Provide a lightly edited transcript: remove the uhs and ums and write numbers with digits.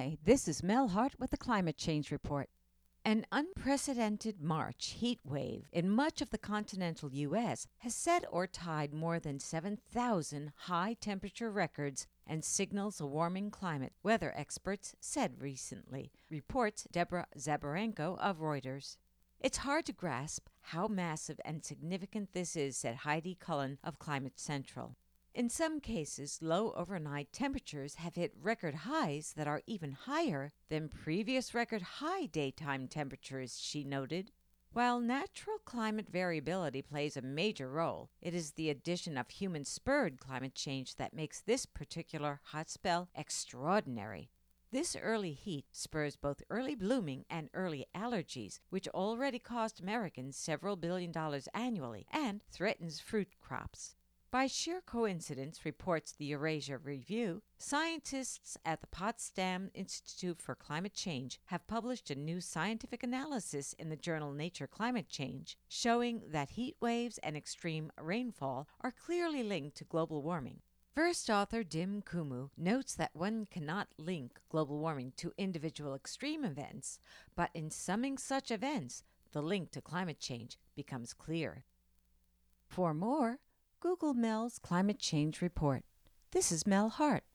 Hi, this is Mel Hart with the Climate Change Report. An unprecedented March heat wave in much of the continental U.S. has set or tied more than 7,000 high temperature records and signals a warming climate, weather experts said recently, reports Deborah Zabarenko of Reuters. It's hard to grasp how massive and significant this is, said Heidi Cullen of Climate Central. In some cases, low overnight temperatures have hit record highs that are even higher than previous record high daytime temperatures, she noted. While natural climate variability plays a major role, it is the addition of human-spurred climate change that makes this particular hot spell extraordinary. This early heat spurs both early blooming and early allergies, which already cost Americans several $billions annually and threatens fruit crops. By sheer coincidence, reports the Eurasia Review, scientists at the Potsdam Institute for Climate Change have published a new scientific analysis in the journal Nature Climate Change, showing that heat waves and extreme rainfall are clearly linked to global warming. First author Dim Kumu notes that one cannot link global warming to individual extreme events, but in summing such events, the link to climate change becomes clear. For more, Google Mel's Climate Change Report. This is Mel Hart.